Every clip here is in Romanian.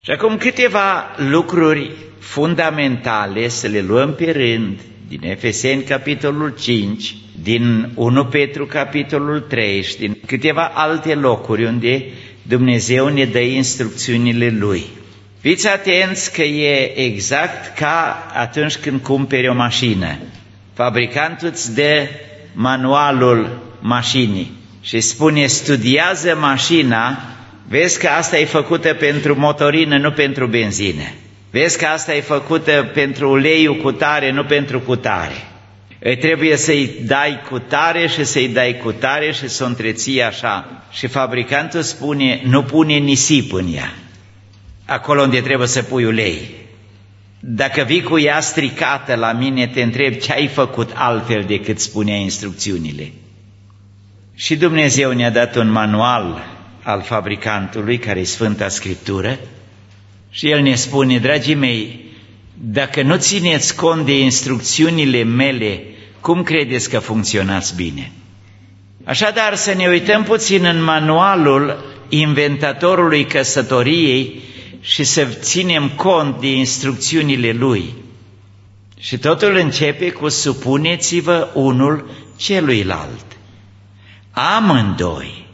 Și acum câteva lucruri fundamentale să le luăm pe rând din Efeseni capitolul 5, din 1 Petru capitolul 3 și din câteva alte locuri unde Dumnezeu ne dă instrucțiunile Lui. Fiți atenți că e exact ca atunci când cumperi o mașină. Fabricantul îți dă manualul mașinii și spune: studiază mașina, vezi că asta e făcută pentru motorină, nu pentru benzină. Vezi că asta e făcută pentru uleiul cu tare, nu pentru cutare. Trebuie să-i dai cu tare și să-i dai cu tare și să o întreții așa. Și fabricantul spune: nu pune nisip în ea, acolo unde trebuie să pui ulei. Dacă vii cu ea stricată la mine, te întreb ce ai făcut altfel decât spunea instrucțiunile. Și Dumnezeu ne-a dat un manual al fabricantului, care e Sfânta Scriptură, și El ne spune: dragii mei, dacă nu țineți cont de instrucțiunile mele, cum credeți că funcționați bine? Așadar, să ne uităm puțin în manualul inventatorului căsătoriei și să ținem cont de instrucțiunile lui. Și totul începe cu: supuneți-vă unul celuilalt, amândoi.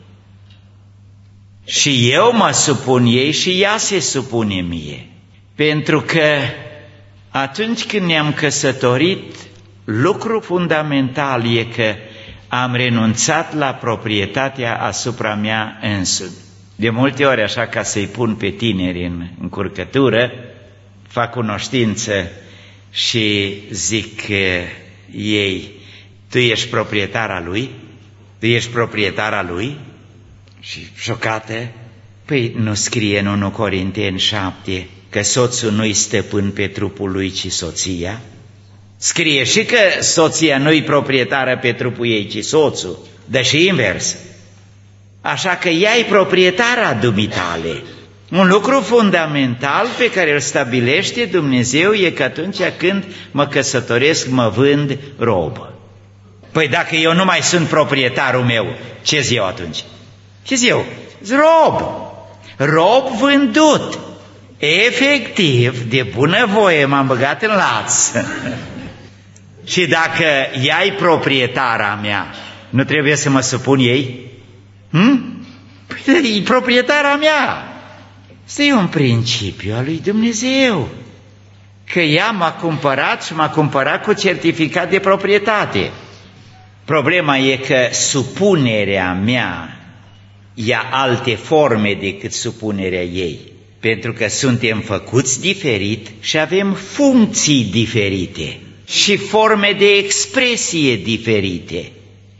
Și eu mă supun ei și ea se supune mie. Pentru că atunci când ne-am căsătorit, lucru fundamental e că am renunțat la proprietatea asupra mea însumi. De multe ori, așa, ca să-i pun pe tineri în încurcătură, fac cunoștință și zic ei: tu ești proprietara lui? Tu ești proprietara lui? Și șocată: păi nu scrie în 1 Corinteni 7 că soțul nu-i stăpân pe trupul lui, ci soția? Scrie și că soția nu-i proprietară pe trupul ei, ci soțul, dar și invers. Așa că ea-i proprietara dumitale. Un lucru fundamental pe care îl stabilește Dumnezeu e că atunci când mă căsătoresc, mă vând rob. Păi dacă eu nu mai sunt proprietarul meu, ce-s eu atunci? Ce-s eu? Rob. Rob vândut. Efectiv, de bunăvoie m-am băgat în laț. Și dacă ea-i proprietara mea, nu trebuie să mă supun ei? Păi e proprietara mea. Asta e un principiu al lui Dumnezeu, că ea m-a cumpărat și m-a cumpărat cu certificat de proprietate. Problema e că supunerea mea ia alte forme decât supunerea ei, pentru că suntem făcuți diferit și avem funcții diferite și forme de expresie diferite.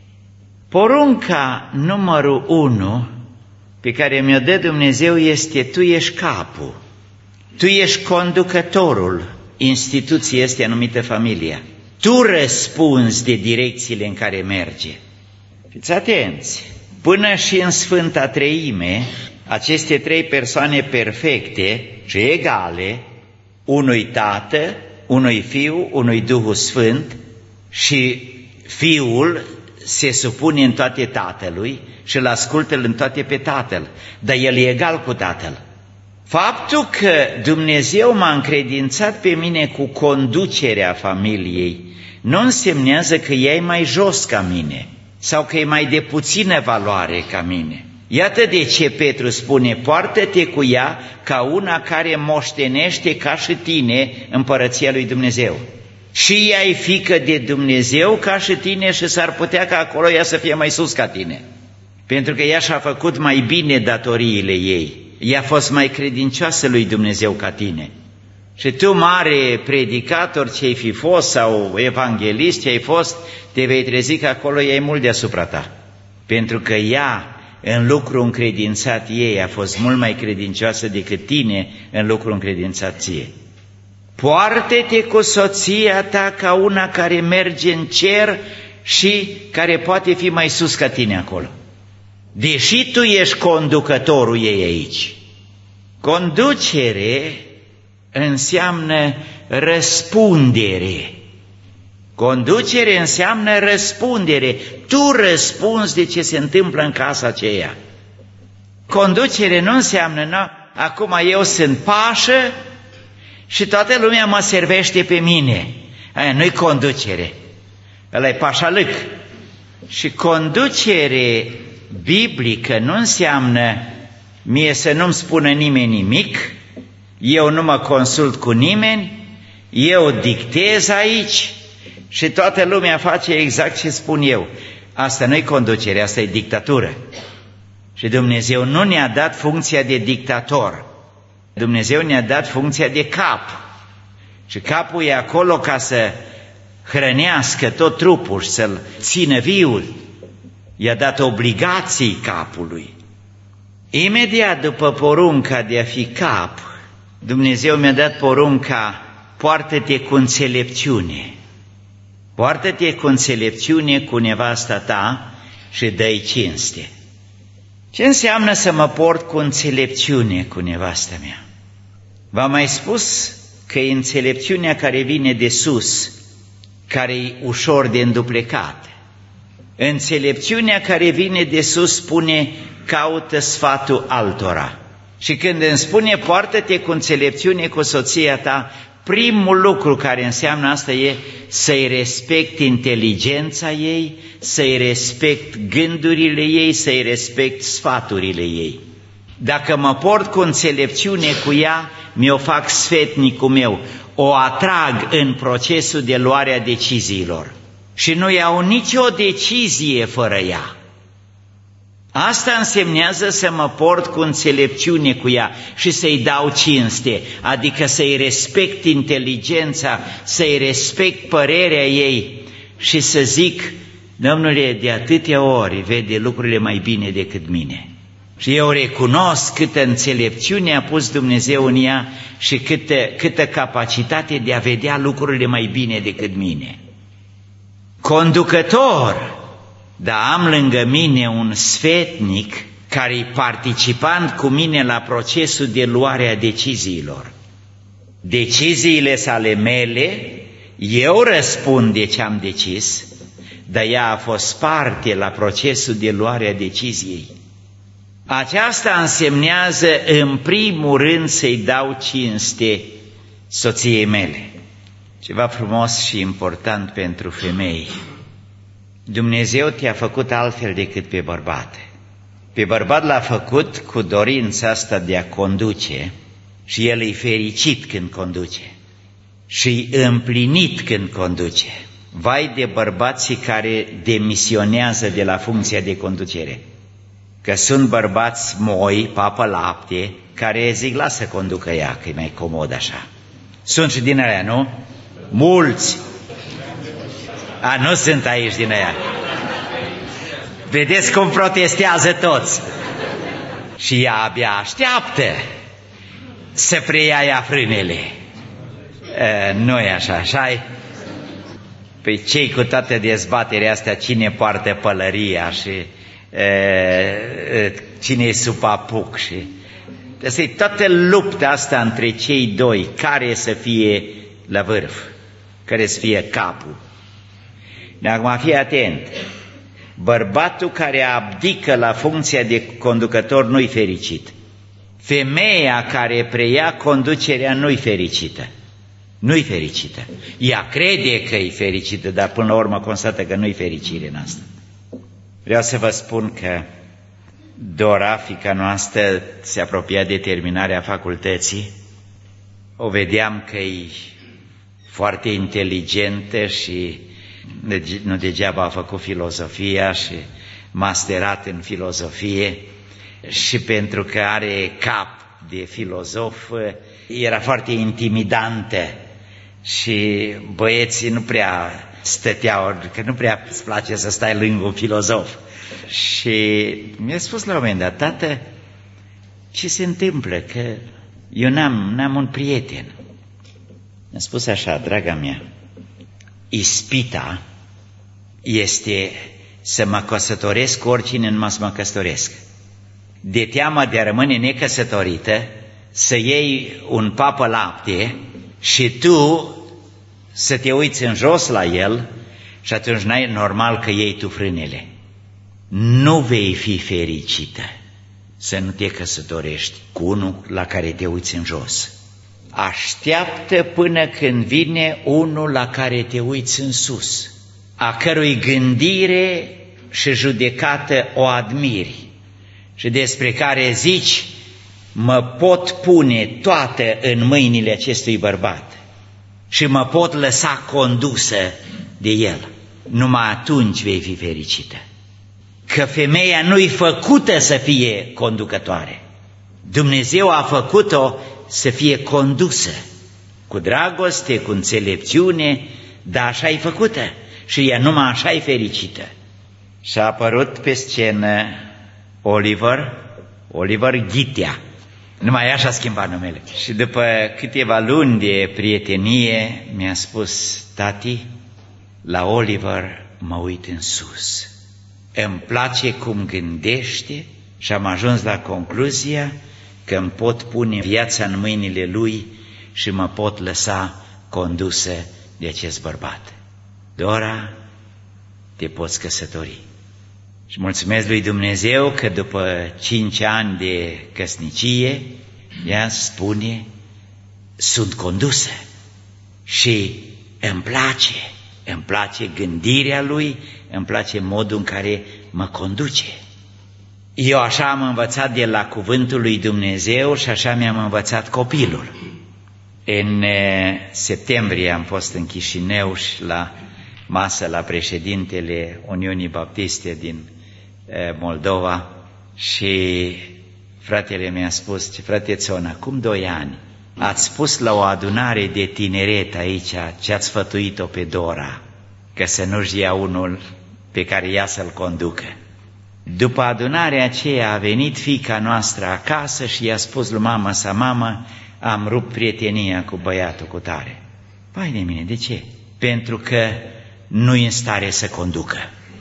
Porunca numărul 1 pe care mi-o dă Dumnezeu este: tu ești capul, tu ești conducătorul instituției astea numită familia. Tu răspunzi de direcțiile în care merge. Fiți atenți, până și în Sfânta Treime, aceste trei persoane perfecte și egale, unui Tată, unui Fiu, unui Duhul Sfânt, și Fiul se supune în toate Tatălui și îl ascultă în toate pe Tatăl, dar el e egal cu Tatăl. Faptul că Dumnezeu m-a încredințat pe mine cu conducerea familiei nu însemnează că ea e mai jos ca mine sau că e mai de puțină valoare ca mine. Iată de ce Petru spune: poartă-te cu ea ca una care moștenește ca și tine împărăția lui Dumnezeu. Și ea e fiică de Dumnezeu ca și tine și s-ar putea ca acolo ea să fie mai sus ca tine, pentru că ea și-a făcut mai bine datoriile ei. Ea a fost mai credincioasă lui Dumnezeu ca tine. Și tu, mare predicator ce-ai fi fost sau evanghelist ce-ai fost, te vei trezi că acolo ea e mult deasupra ta, pentru că ea în lucru încredințat ei a fost mult mai credincioasă decât tine în lucru încredințat ție. Poartă-te cu soția ta ca una care merge în cer și care poate fi mai sus ca tine acolo, deși tu ești conducătorul ei aici. Conducere înseamnă răspundere. Conducere înseamnă răspundere. Tu răspunzi de ce se întâmplă în casa aceea. Conducere nu înseamnă: acum eu sunt pașă și toată lumea mă servește pe mine. Aia nu-i conducere, ăla-i pașalâc. Și conducere biblică nu înseamnă mie să nu-mi spună nimeni nimic, eu nu mă consult cu nimeni, eu dictez aici și toată lumea face exact ce spun eu. Asta nu-i conducere, asta e dictatură. Și Dumnezeu nu ne-a dat funcția de dictator. Dumnezeu ne-a dat funcția de cap. Și capul e acolo ca să hrănească tot trupul și să-l țină viul. I-a dat obligații capului. Imediat după porunca de a fi cap, Dumnezeu mi-a dat porunca: poartă-te cu înțelepciune. Poartă-te cu înțelepciune cu nevasta ta și dă-i cinste. Ce înseamnă să mă port cu înțelepciune cu nevasta mea? V-am mai spus că e înțelepciunea care vine de sus, care e ușor de înduplecat. Înțelepciunea care vine de sus spune: caută sfatul altora. Și când îmi spune poartă-te cu înțelepciune cu soția ta, primul lucru care înseamnă asta e să-i respect inteligența ei, să-i respect gândurile ei, să-i respect sfaturile ei. Dacă mă port cu înțelepciune cu ea, mi-o fac sfetnicul meu, o atrag în procesul de luare a deciziilor și nu iau nicio decizie fără ea. Asta însemnează să mă port cu înțelepciune cu ea și să-i dau cinste, adică să-i respect inteligența, să-i respect părerea ei și să zic: Domnule, de atâtea ori vede lucrurile mai bine decât mine. Și eu recunosc câtă înțelepciune a pus Dumnezeu în ea și câtă capacitate de a vedea lucrurile mai bine decât mine. Conducător, dar am lângă mine un sfetnic care e participant cu mine la procesul de luare a deciziilor. Deciziile sale mele, eu răspund de ce am decis, dar ea a fost parte la procesul de luare a deciziei. Aceasta însemnează în primul rând să-i dau cinste soției mele. Ceva frumos și important pentru femei. Dumnezeu te-a făcut altfel decât pe bărbat. Pe bărbat l-a făcut cu dorința asta de a conduce și el e fericit când conduce și împlinit când conduce. Vai de bărbații care demisionează de la funcția de conducere, că sunt bărbați moi, papă lapte, care zic: lasă conducă ea, că e mai comod așa. Sunt și din aia, nu? Mulți. Nu sunt aici din aia. Vedeți cum protestează toți. Și ea abia așteaptă să preia ea frânele. Nu e așa, așa-i? Păi cei cu toată dezbaterea asta, cine poartă pălăria și cine e sub apuc și... Asta e toată lupta asta între cei doi, care să fie la vârf, care să fie capul. Acum fii atent, bărbatul care abdică la funcția de conducător nu-i fericit. Femeia care preia conducerea nu-i fericită. Nu-i fericită. Ea crede că e fericită, dar până la urmă constată că nu-i fericire în asta. Vreau să vă spun că Dora, fiica noastră, se apropia de terminarea facultății. O vedeam că e foarte inteligentă și nu degeaba a făcut filozofia și masterat în filozofie, și pentru că are cap de filozof, era foarte intimidantă și băieții nu prea stăteau, că nu prea îți place să stai lângă un filozof. Și mi-a spus la un moment dat: tată, ce se întâmplă, că eu n-am un prieten. Mi-a spus așa: draga mea, ispita este să mă căsătoresc cu oricine, numai să mă căsătoresc. De teamă de a rămâne necăsătorită, să iei un papă lapte și tu să te uiți în jos la el și atunci n-ai normal că iei tu frânele. Nu vei fi fericită. să nu te căsătorești cu unul la care te uiți în jos. Așteaptă până când vine unul la care te uiți în sus, a cărui gândire și judecată o admiri și despre care zici, mă pot pune toate în mâinile acestui bărbat și mă pot lăsa condusă de el. Numai atunci vei fi fericită. Că femeia nu-i făcută să fie conducătoare. Dumnezeu a făcut-o să fie condusă, cu dragoste, cu înțelepciune, dar așa-i făcută și ea numai așa-i fericită. Și a apărut pe scenă Oliver Ghitea. Numai așa a schimbat numele. Și după câteva luni de prietenie mi-a spus, tati, la Oliver mă uit în sus. Îmi place cum gândește și am ajuns la concluzia că îmi pot pune viața în mâinile lui și mă pot lăsa condusă de acest bărbat. Dora, te poți căsători. Și mulțumesc lui Dumnezeu că după 5 ani de căsnicie, ea spune, sunt condusă și îmi place gândirea lui, îmi place modul în care mă conduce. Eu așa am învățat de la cuvântul lui Dumnezeu și așa mi-am învățat copilul. În septembrie am fost în Chișinău și la masă la președintele Uniunii Baptiste din Moldova și fratele mi-a spus, frate Țona, acum 2 ani ați spus la o adunare de tineret aici ce ați sfătuit-o pe Dora, că să nu-și ia unul pe care ea să-l conducă. După adunarea aceea a venit fiica noastră acasă și i-a spus lui mama sa, mamă, am rupt prietenia cu băiatul cu tare. Vai de mine, de ce? Pentru că nu-i în stare să conducă.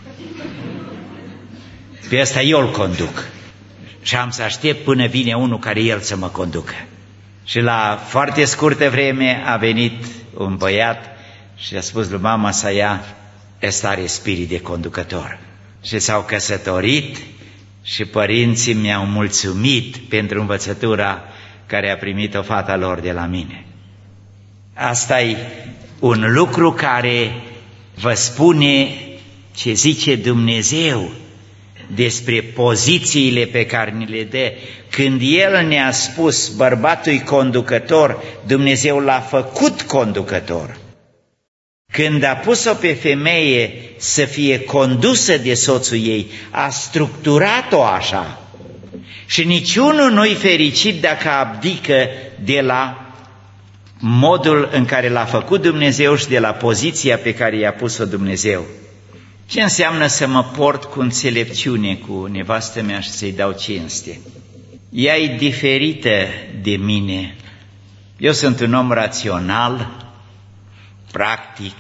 Pe ăsta eu îl conduc și am să aștept până vine unul care el să mă conducă. Și la foarte scurtă vreme a venit un băiat și a spus lui mama sa, ea, ăsta are spirit de conducător. Și s-au căsătorit și părinții mi-au mulțumit pentru învățătura care a primit-o fata lor de la mine. Asta e un lucru care vă spune ce zice Dumnezeu despre pozițiile pe care ni le dă. Când El ne-a spus bărbatul-i conducător, Dumnezeu l-a făcut conducător. Când a pus-o pe femeie să fie condusă de soțul ei, a structurat-o așa. Și niciunul nu-i fericit dacă abdică de la modul în care l-a făcut Dumnezeu și de la poziția pe care i-a pus-o Dumnezeu. Ce înseamnă să mă port cu înțelepciune cu nevastă mea și să-i dau cinste? Ea e diferită de mine. Eu sunt un om rațional, practic.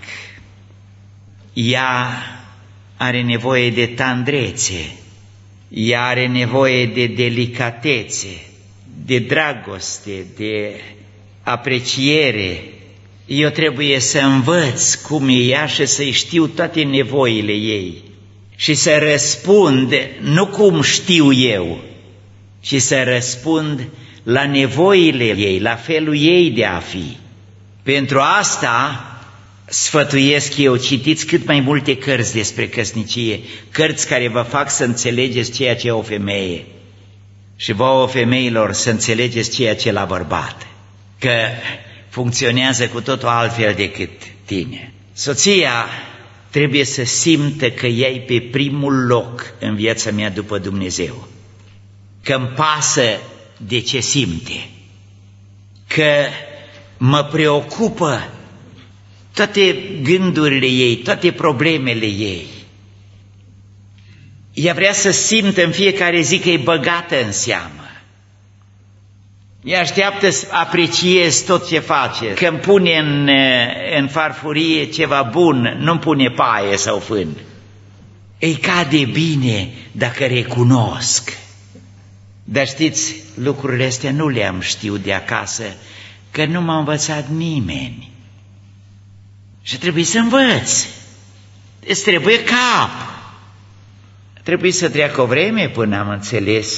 Ea are nevoie de tandrețe, ea are nevoie de delicatețe, de dragoste, de apreciere. Eu trebuie să învăț cum e ea și să-i știu toate nevoile ei și să răspund nu cum știu eu, ci să răspund la nevoile ei, la felul ei de a fi. Pentru asta sfătuiesc eu, citiți cât mai multe cărți despre căsnicie, cărți care vă fac să înțelegeți ceea ce e o femeie și vouă femeilor să înțelegeți ceea ce e la bărbat, că funcționează cu totul altfel decât tine. Soția trebuie să simtă că ea e pe primul loc în viața mea după Dumnezeu, că îmi pasă de ce simte, că mă preocupă toate gândurile ei, toate problemele ei. Ea vrea să simtă în fiecare zi că e băgată în seamă. Ea așteaptă să apreciez tot ce face, că îmi pune în farfurie ceva bun, nu-mi pune paie sau fân. Îi cade bine dacă recunosc. Dar știți, lucrurile astea nu le-am știut de acasă, că nu m-a învățat nimeni. Și trebuie să învăț. Îți trebuie cap. Trebuie să treacă o vreme până am înțeles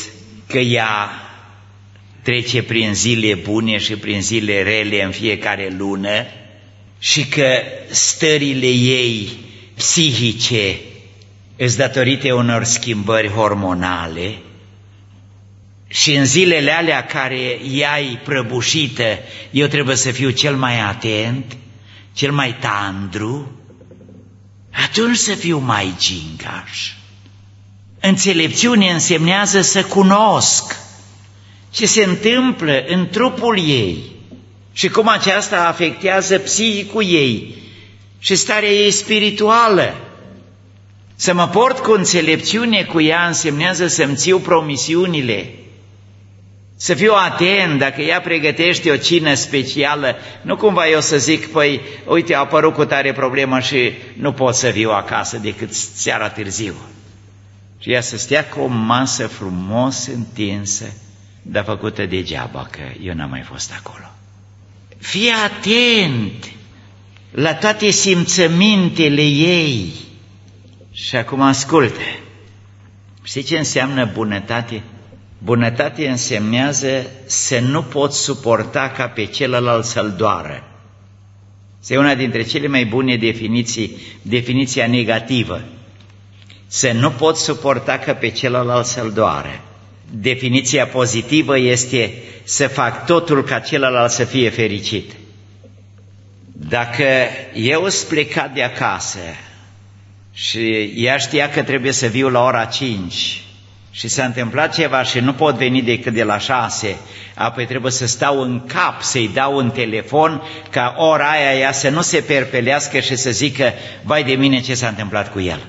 că ea trece prin zile bune și prin zile rele în fiecare lună și că stările ei psihice îs datorite unor schimbări hormonale și în zilele alea care ea-i prăbușită, eu trebuie să fiu cel mai atent, cel mai tandru, atunci să fiu mai gingaș. Înțelepciune însemnează să cunosc ce se întâmplă în trupul ei și cum aceasta afectează psihicul ei și starea ei spirituală. Să mă port cu înțelepciune cu ea însemnează să-mi țiu promisiunile, să fiu atent dacă ea pregătește o cină specială, nu cumva eu să zic, păi, uite, a apărut cu tare problemă și nu pot să viu acasă decât seara târziu. Și ea să stea cu o masă frumos întinsă, dar făcută degeaba, că eu n-am mai fost acolo. Fii atent la toate simțămintele ei. Și acum ascultă. Știi ce înseamnă bunătate? Bunătate însemnează să nu poți suporta ca pe celălalt să-l doară. Este una dintre cele mai bune definiții, definiția negativă. Să nu poți suporta ca pe celălalt să-l doară. Definiția pozitivă este să fac totul ca celălalt să fie fericit. Dacă eu sunt plecat de acasă și ea știa că trebuie să viu la ora 5 și s-a întâmplat ceva și nu pot veni decât de la 6, apoi trebuie să stau în cap, să-i dau un telefon ca ora aia ea să nu se perpelească și să zică, vai de mine ce s-a întâmplat cu el.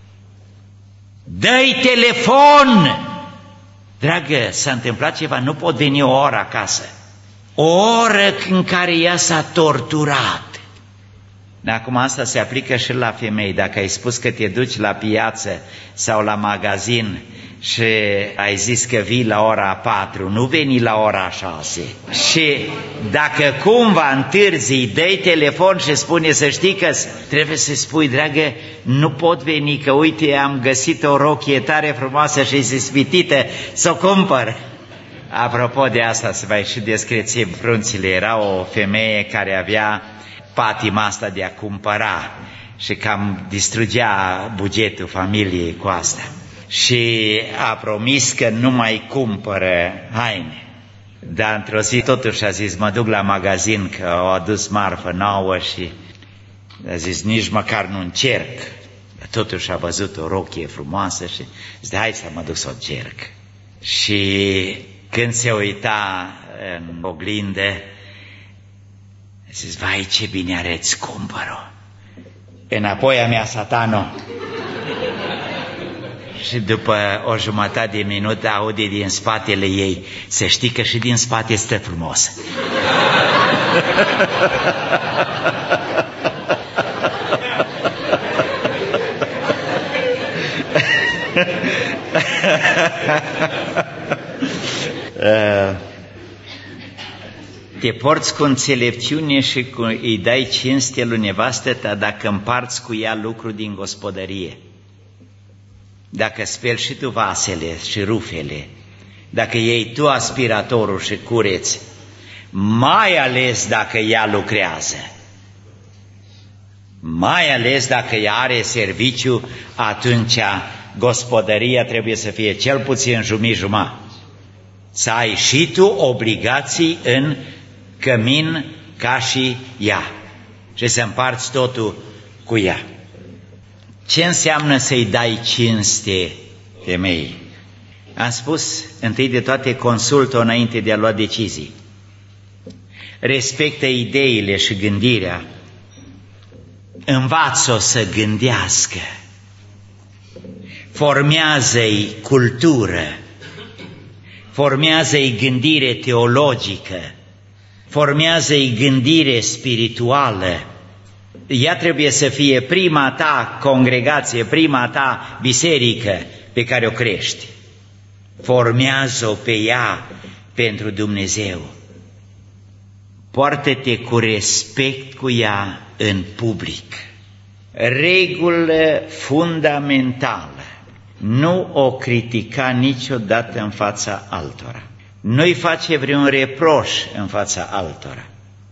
Dă-i telefon! Dragă, s-a întâmplat ceva, nu pot veni o oră acasă. O oră în care ea s-a torturat. Dar acum asta se aplică și la femei. Dacă ai spus că te duci la piață sau la magazin și ai zis că vii la ora 4, nu veni la ora 6. Și dacă cumva întârzi, dai telefon și spune să știi că trebuie să spui, dragă, nu pot veni, că uite, am găsit o rochie tare frumoasă și ispitită, să o cumpăr. Apropo de asta, să vă și descrieți frunțile, era o femeie care avea patima asta de a cumpăra și cam distrugea bugetul familiei cu asta. Și a promis că nu mai cumpără haine. Dar într-o zi totuși a zis, mă duc la magazin că au adus marfă nouă și a zis, nici măcar nu încerc. Dar totuși a văzut o rochie frumoasă și zice, hai să mă duc să o încerc. Și când se uita în oglindă, a zis, vai ce bine arăți, cumpăr-o. Înapoi a mea, satano. Și după o jumătate de minut aude din spatele ei, să știi că și din spate stă frumos. Te porți cu înțelepciune și îi dai cinste lui nevastă ta dacă împarți cu ea lucruri din gospodărie. Dacă speli și tu vasele și rufele, dacă iei tu aspiratorul și cureți, mai ales dacă ea lucrează, mai ales dacă ea are serviciu, atunci gospodăria trebuie să fie cel puțin jumătate. Să ai și tu obligații în cămin ca și ea și să împarți totul cu ea. Ce înseamnă să-i dai cinste femeii? Am spus, întâi de toate, consultă-o înainte de a lua decizii. Respectă ideile și gândirea. Învață-o să gândească. Formează-i cultură. Formează-i gândire teologică. Formează-i gândire spirituală. Ea trebuie să fie prima ta congregație, prima ta biserică pe care o crești. Formează-o pe ea pentru Dumnezeu. Poartă-te cu respect cu ea în public. Regulă fundamentală. nu o critica niciodată în fața altora. Nu-i face vreun reproș în fața altora.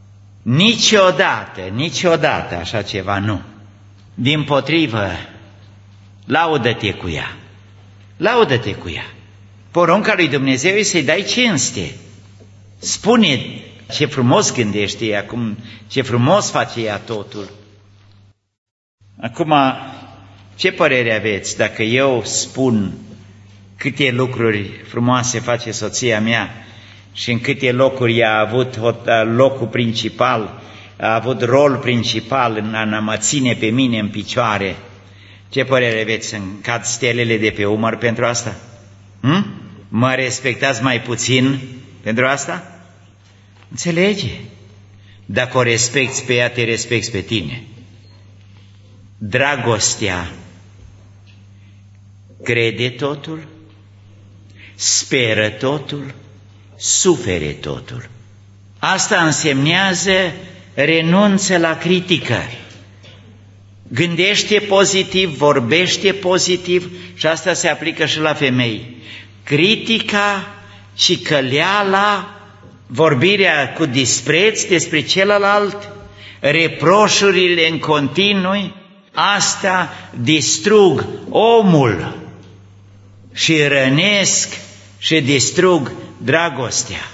Niciodată așa ceva nu. Dimpotrivă, laudă-te cu ea. Laudă-te cu ea. Porunca lui Dumnezeu e să-i dai cinste. Spune ce frumos gândește ea, ce frumos face ea totul. Acum, ce părere aveți dacă eu spun câte lucruri frumoase face soția mea și în câte locuri ea a avut locul principal, a avut rol principal în a mă ține pe mine în picioare? Ce părere aveți? Să-mi cad stelele de pe umăr pentru asta? Mă respectați mai puțin pentru asta? Înțelege? Dacă o respecti pe ea, te respecti pe tine. Dragostea crede totul, speră totul, sufere totul. Asta însemnează renunță la critică. Gândește pozitiv, vorbește pozitiv și asta se aplică și la femei. Critica și căleala, vorbirea cu dispreț despre celălalt, reproșurile în continui, asta distrug omul și rănesc și distrug dragostea.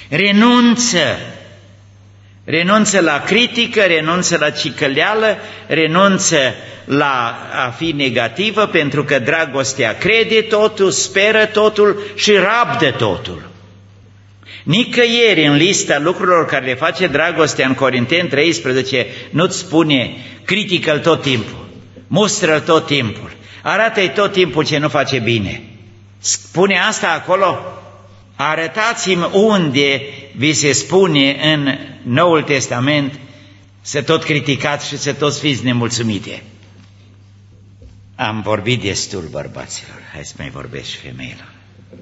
Renunță la critică, renunță la cicăleală, renunță la a fi negativă, pentru că dragostea crede totul, speră totul și rabdă totul. Nicăieri în lista lucrurilor care le face dragostea în Corinteni 13 nu-ți spune critică-l tot timpul, mustră-l tot timpul, arată-i tot timpul ce nu face bine. Spune asta acolo? Arătați-mi unde vi se spune în Noul Testament să tot criticați și să toți fiți nemulțumite. Am vorbit destul, bărbaților, hai să mai vorbesc și femeilor.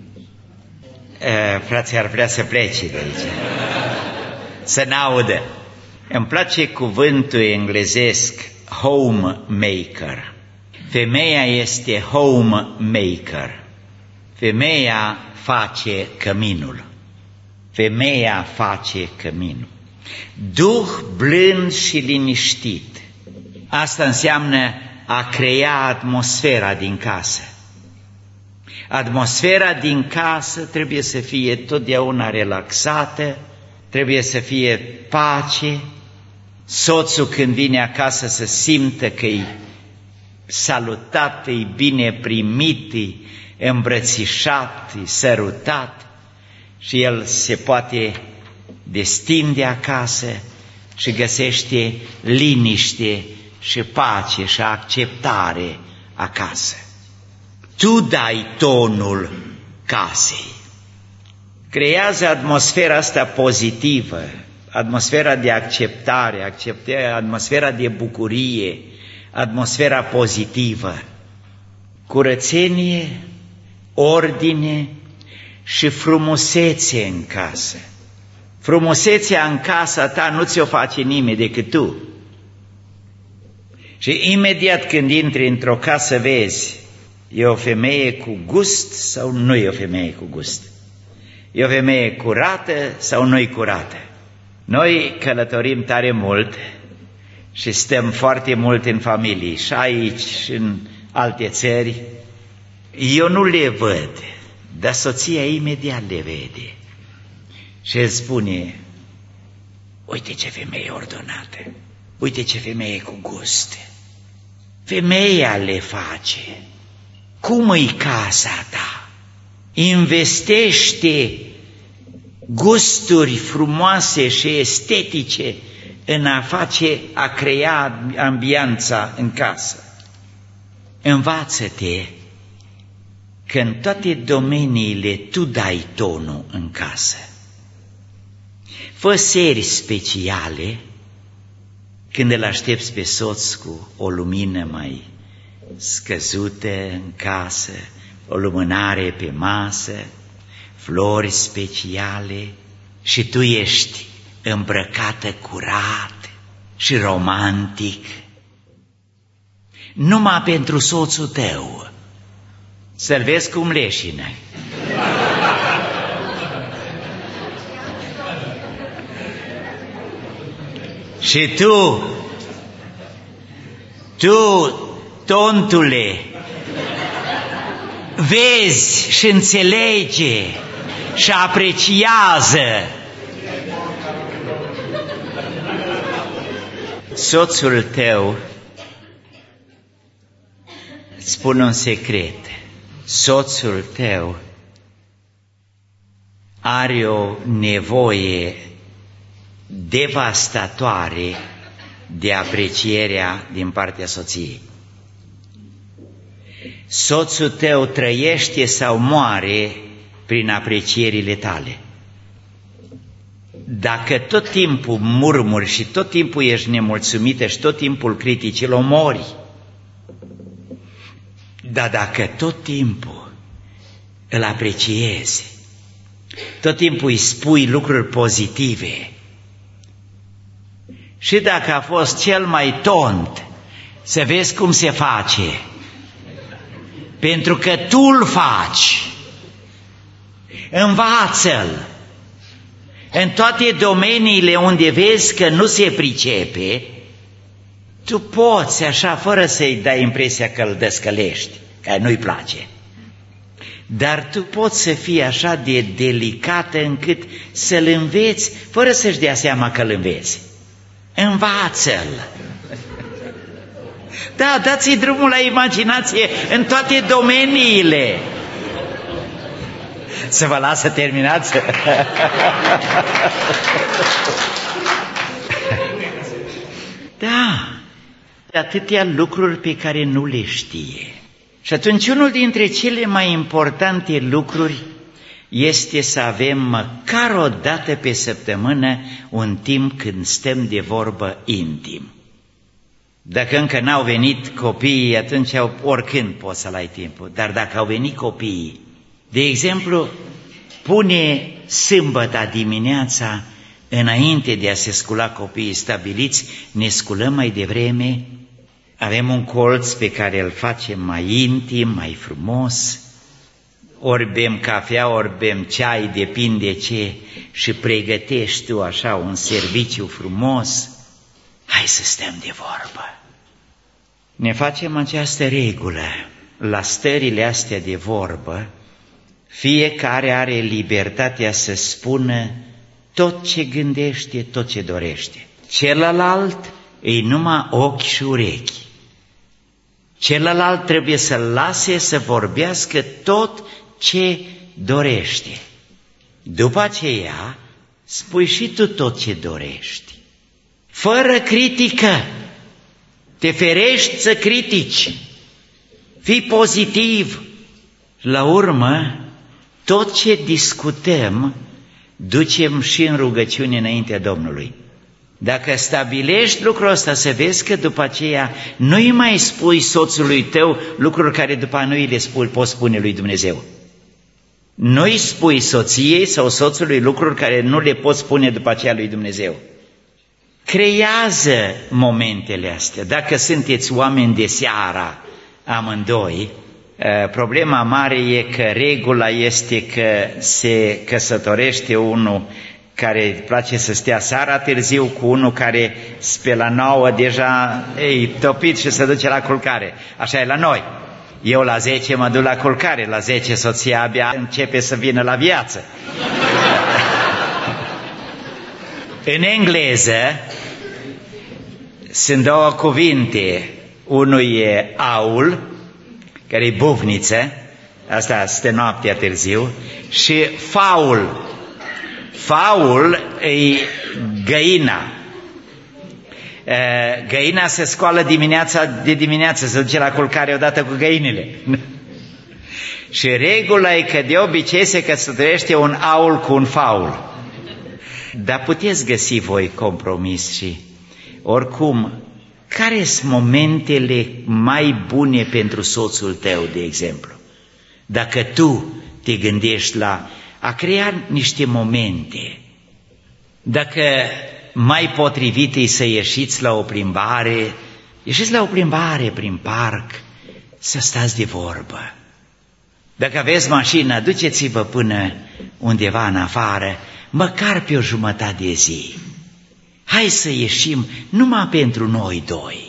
Frații ar vrea să plece de aici, să n-audă. Îmi place cuvântul englezesc homemaker. Femeia este homemaker. Femeia face căminul. Femeia face căminul. Duh blând și liniștit. Asta înseamnă a crea atmosfera din casă. Atmosfera din casă trebuie să fie totdeauna relaxată, trebuie să fie pace. Soțul când vine acasă să simtă că e salutat, e bine primit, e îmbrățișat, e sărutat și el se poate destinde acasă și găsește liniște și pace și acceptare acasă. Tu dai tonul casei. Creează atmosfera asta pozitivă, atmosfera de acceptare, atmosfera de bucurie, atmosfera pozitivă. Curățenie, ordine și frumusețe în casă. Frumusețea în casa ta nu ți-o face nimeni decât tu. Și imediat când intri într-o casă vezi, e o femeie cu gust sau nu e o femeie cu gust? E o femeie curată sau nu-i curată? Noi călătorim tare mult și stăm foarte mult în familii, și aici și în alte țări. Eu nu le văd, dar soția imediat le vede și îți spune: uite ce femeie ordonată, uite ce femeie cu gust. Femeia le face. Cum e casa ta? Investește gusturi frumoase și estetice în a crea ambianța în casă. Învață-te că în toate domeniile tu dai tonul în casă. Fă seri speciale când îl aștepți pe soț cu o lumină mai scăzută în casă, o lumânare pe masă, flori speciale și tu ești îmbrăcată curat și romantic. Numai pentru soțul tău, Să-l vezi cum leșină. Și tu, tontule, vezi și înțelege și apreciază. Soțul tău, spun un secret, soțul tău are o nevoie devastatoare de aprecierea din partea soției. Soțul tău trăiește sau moare prin aprecierile tale. Dacă tot timpul murmuri și tot timpul ești nemulțumită și tot timpul critici, îl omori. Dar dacă tot timpul îl apreciezi, tot timpul îi spui lucruri pozitive, și dacă a fost cel mai tont, să vezi cum se face, pentru că tu îl faci, învață-l. În toate domeniile unde vezi că nu se pricepe, tu poți așa, fără să-i dai impresia că îl descălești, că nu-i place. Dar tu poți să fii așa de delicată încât să-l înveți, fără să-și dea seama că îl înveți. Învață-l. Da, dați-i drumul la imaginație în toate domeniile. Să vă las să terminați. Da, atâtea lucruri pe care nu le știe. Și atunci unul dintre cele mai importante lucruri este să avem măcar o dată pe săptămână un timp când stăm de vorbă intim. Dacă încă n-au venit copiii, atunci oricând poți să-l ai timpul. Dar dacă au venit copiii, de exemplu, pune sâmbăta dimineața, înainte de a se scula copiii stabiliți, ne sculăm mai devreme, avem un colț pe care îl facem mai intim, mai frumos, ori bem cafea, ori bem ceai, depinde ce, și pregătești tu așa un serviciu frumos. Hai să stăm de vorbă. Ne facem această regulă. La stările astea de vorbă, fiecare are libertatea să spună tot ce gândește, tot ce dorește. Celălalt îi numai ochi și urechi. Celălalt trebuie să-l lase să vorbească tot ce dorește. După aceea, spui și tu tot ce dorești. Fără critică. Te ferești să critici. Fii pozitiv. La urmă, tot ce discutăm, ducem și în rugăciune înaintea Domnului. Dacă stabilești lucrul ăsta, să vezi că după aceea nu-i mai spui soțului tău lucruri care după nu îi le spui, poți spune lui Dumnezeu. Nu-i spui soției sau soțului lucruri care nu le poți spune după aceea lui Dumnezeu. Creează momentele astea. Dacă sunteți oameni de seara amândoi, problema mare e că regula este că se căsătorește unul care îi place să stea seara târziu cu unul care pe la 9 deja e topit și se duce la culcare. Așa e la noi. Eu la 10 mă duc la culcare, la 10 soția abia începe să vină la viață. În engleză sunt două cuvinte. Unul e aul, care e bufniță, asta stă noaptea târziu, și faul. Faul e găina. Găina se scoală de dimineață, se duce la culcare odată cu găinile. Și regula e că de obicei se căsătorește un aul cu un faul. Dar puteți găsi voi compromis și oricum, care sunt momentele mai bune pentru soțul tău, de exemplu? Dacă tu te gândești la a crea niște momente, dacă mai potrivit e să ieșiți la o plimbare, ieșiți la o plimbare prin parc, să stați de vorbă. Dacă aveți mașină, duceți-vă până undeva în afară, măcar pe o jumătate de zi. Hai să ieșim numai pentru noi doi.